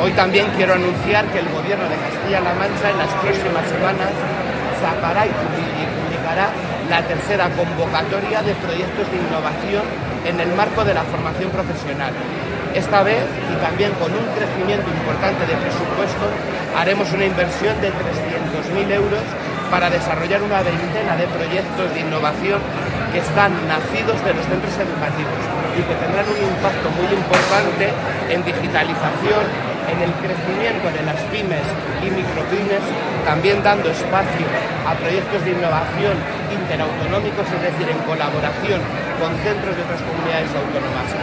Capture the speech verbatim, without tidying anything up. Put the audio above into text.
Hoy también quiero anunciar que el Gobierno de Castilla-La Mancha en las próximas semanas sacará y publicará la tercera convocatoria de proyectos de innovación en el marco de la formación profesional. Esta vez, y también con un crecimiento importante de presupuesto, haremos una inversión de trescientos mil euros para desarrollar una veintena de proyectos de innovación que están nacidos de los centros educativos y que tendrán un impacto muy importante en digitalización, en el crecimiento de las pymes y micropymes, también dando espacio a proyectos de innovación interautonómicos, es decir, en colaboración con centros de otras comunidades autónomas.